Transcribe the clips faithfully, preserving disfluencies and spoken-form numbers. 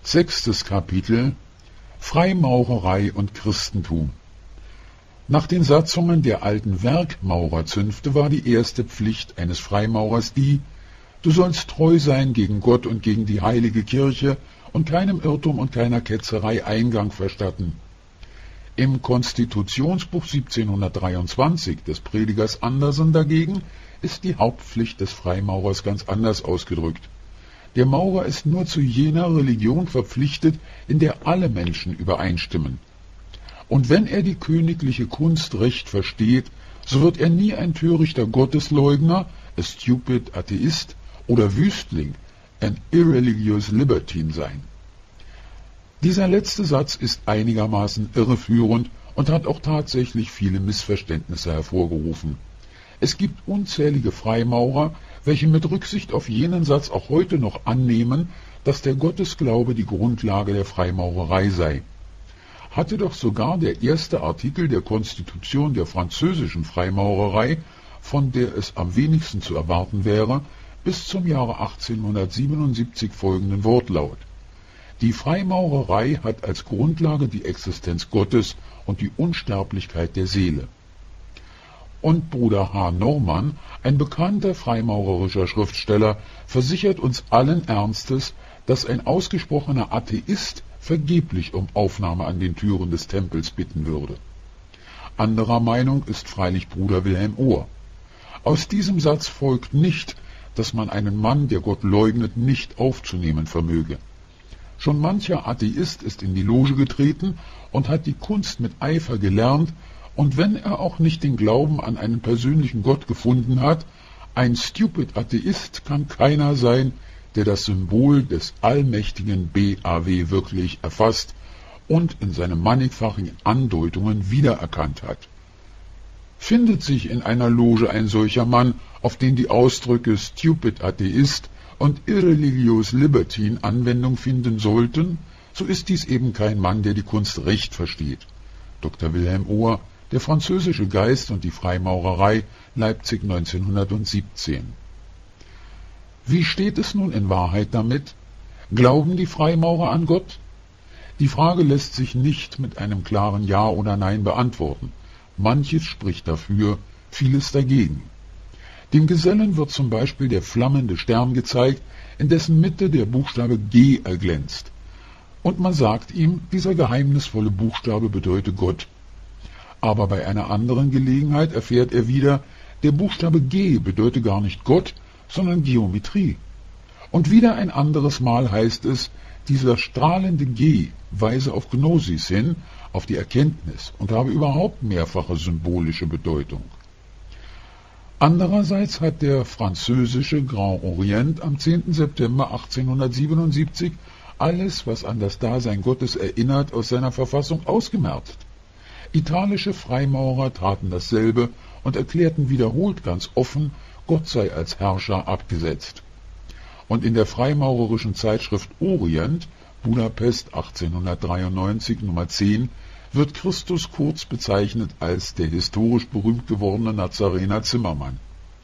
Sechstes Kapitel: Freimaurerei und Christentum. Nach den Satzungen der alten Werkmaurerzünfte war die erste Pflicht eines Freimaurers die: Du sollst treu sein gegen Gott und gegen die heilige Kirche und keinem Irrtum und keiner Ketzerei Eingang verstatten. Im Konstitutionsbuch siebzehnhundertdreiundzwanzig des Predigers Andersen dagegen ist die Hauptpflicht des Freimaurers ganz anders ausgedrückt. Der Maurer ist nur zu jener Religion verpflichtet, in der alle Menschen übereinstimmen. Und wenn er die königliche Kunst recht versteht, so wird er nie ein törichter Gottesleugner, a stupid Atheist, oder Wüstling, an irreligious libertine sein. Dieser letzte Satz ist einigermaßen irreführend und hat auch tatsächlich viele Missverständnisse hervorgerufen. Es gibt unzählige Freimaurer, welche mit Rücksicht auf jenen Satz auch heute noch annehmen, dass der Gottesglaube die Grundlage der Freimaurerei sei. Hatte doch sogar der erste Artikel der Konstitution der französischen Freimaurerei, von der es am wenigsten zu erwarten wäre, bis zum Jahre achtzehnhundertsiebenundsiebzig folgenden Wortlaut: Die Freimaurerei hat als Grundlage die Existenz Gottes und die Unsterblichkeit der Seele. Und Bruder H. Norman, ein bekannter freimaurerischer Schriftsteller, versichert uns allen Ernstes, dass ein ausgesprochener Atheist vergeblich um Aufnahme an den Türen des Tempels bitten würde. Anderer Meinung ist freilich Bruder Wilhelm Ohr. Aus diesem Satz folgt nicht, dass man einen Mann, der Gott leugnet, nicht aufzunehmen vermöge. Schon mancher Atheist ist in die Loge getreten und hat die Kunst mit Eifer gelernt, und wenn er auch nicht den Glauben an einen persönlichen Gott gefunden hat, ein stupid Atheist kann keiner sein, der das Symbol des allmächtigen B A W wirklich erfasst und in seinen mannigfachen Andeutungen wiedererkannt hat. Findet sich in einer Loge ein solcher Mann, auf den die Ausdrücke stupid Atheist und irreligious libertine Anwendung finden sollten, so ist dies eben kein Mann, der die Kunst recht versteht. Doktor Wilhelm Ohr, Der französische Geist und die Freimaurerei, Leipzig neunzehnhundertsiebzehn. Wie steht es nun in Wahrheit damit? Glauben die Freimaurer an Gott? Die Frage lässt sich nicht mit einem klaren Ja oder Nein beantworten. Manches spricht dafür, vieles dagegen. Dem Gesellen wird zum Beispiel der flammende Stern gezeigt, in dessen Mitte der Buchstabe G erglänzt. Und man sagt ihm, dieser geheimnisvolle Buchstabe bedeute Gott. Aber bei einer anderen Gelegenheit erfährt er wieder, der Buchstabe G bedeute gar nicht Gott, sondern Geometrie. Und wieder ein anderes Mal heißt es, dieser strahlende G weise auf Gnosis hin, auf die Erkenntnis, und habe überhaupt mehrfache symbolische Bedeutung. Andererseits hat der französische Grand Orient am zehnten September achtzehnhundertsiebenundsiebzig alles, was an das Dasein Gottes erinnert, aus seiner Verfassung ausgemerzt. Italische Freimaurer taten dasselbe und erklärten wiederholt ganz offen, Gott sei als Herrscher abgesetzt. Und in der freimaurerischen Zeitschrift Orient, Budapest achtzehnhundertdreiundneunzig, Nummer zehn, wird Christus kurz bezeichnet als der historisch berühmt gewordene Nazarener Zimmermann.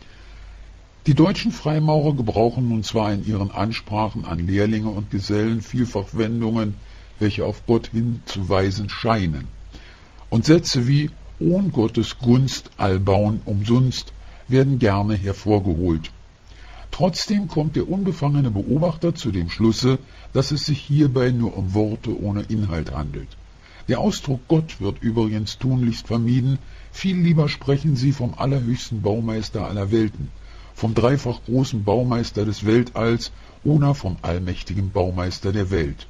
Die deutschen Freimaurer gebrauchen nun zwar in ihren Ansprachen an Lehrlinge und Gesellen vielfach Wendungen, welche auf Gott hinzuweisen scheinen, und Sätze wie »Ohn Gottes Gunst all bauen umsonst« werden gerne hervorgeholt. Trotzdem kommt der unbefangene Beobachter zu dem Schlusse, dass es sich hierbei nur um Worte ohne Inhalt handelt. Der Ausdruck Gott wird übrigens tunlichst vermieden, viel lieber sprechen sie vom allerhöchsten Baumeister aller Welten, vom dreifach großen Baumeister des Weltalls oder vom allmächtigen Baumeister der Welt.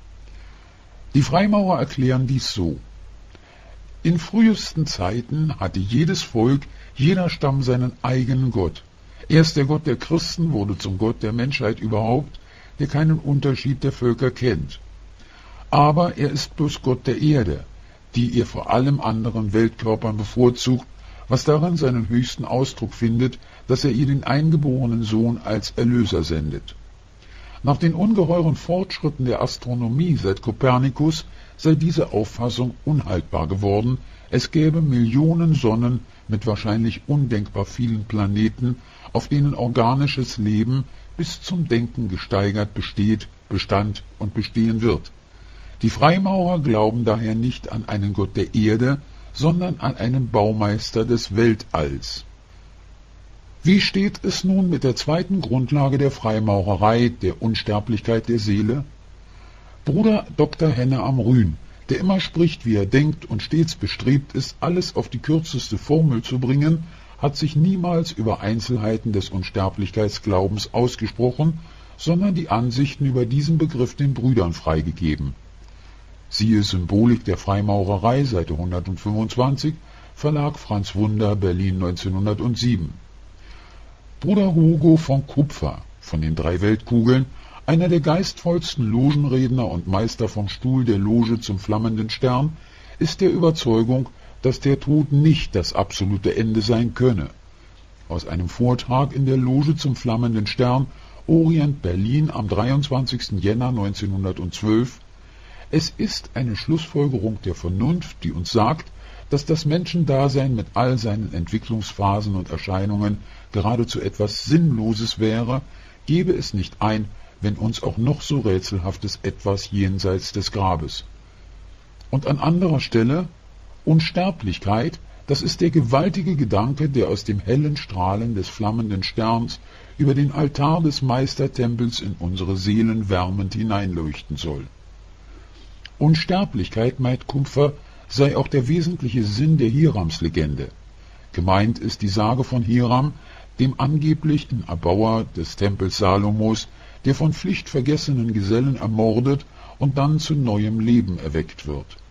Die Freimaurer erklären dies so: In frühesten Zeiten hatte jedes Volk, jeder Stamm seinen eigenen Gott. Erst der Gott der Christen wurde zum Gott der Menschheit überhaupt, der keinen Unterschied der Völker kennt. Aber er ist bloß Gott der Erde, die ihr vor allem anderen Weltkörpern bevorzugt, was darin seinen höchsten Ausdruck findet, dass er ihr den eingeborenen Sohn als Erlöser sendet. Nach den ungeheuren Fortschritten der Astronomie seit Kopernikus sei diese Auffassung unhaltbar geworden, es gäbe Millionen Sonnen mit wahrscheinlich undenkbar vielen Planeten, auf denen organisches Leben bis zum Denken gesteigert besteht bestand und bestehen wird. Die Freimaurer glauben daher nicht an einen Gott der Erde, sondern an einen Baumeister des Weltalls. Wie steht es nun mit der zweiten Grundlage der Freimaurerei, der Unsterblichkeit der Seele? Bruder Doktor Henne am Rühen, der immer spricht, wie er denkt und stets bestrebt ist, alles auf die kürzeste Formel zu bringen, hat sich niemals über Einzelheiten des Unsterblichkeitsglaubens ausgesprochen, sondern die Ansichten über diesen Begriff den Brüdern freigegeben. Siehe Symbolik der Freimaurerei, Seite hundertfünfundzwanzig, Verlag Franz Wunder, Berlin neunzehnhundertsieben. Bruder Hugo von Kupfer, von den drei Weltkugeln, einer der geistvollsten Logenredner und Meister vom Stuhl der Loge zum flammenden Stern, ist der Überzeugung, dass der Tod nicht das absolute Ende sein könne. Aus einem Vortrag in der Loge zum flammenden Stern, Orient Berlin am dreiundzwanzigsten Jänner neunzehnhundertzwölf: Es ist eine Schlussfolgerung der Vernunft, die uns sagt, dass das Menschendasein mit all seinen Entwicklungsphasen und Erscheinungen geradezu etwas Sinnloses wäre, gäbe es nicht ein, wenn uns auch noch so rätselhaftes Etwas jenseits des Grabes. Und an anderer Stelle: Unsterblichkeit, das ist der gewaltige Gedanke, der aus dem hellen Strahlen des flammenden Sterns über den Altar des Meistertempels in unsere Seelen wärmend hineinleuchten soll. Unsterblichkeit, meint Kupfer, sei auch der wesentliche Sinn der Hirams-Legende. Gemeint ist die Sage von Hiram, dem angeblichen Erbauer des Tempels Salomos, der von pflichtvergessenen Gesellen ermordet und dann zu neuem Leben erweckt wird.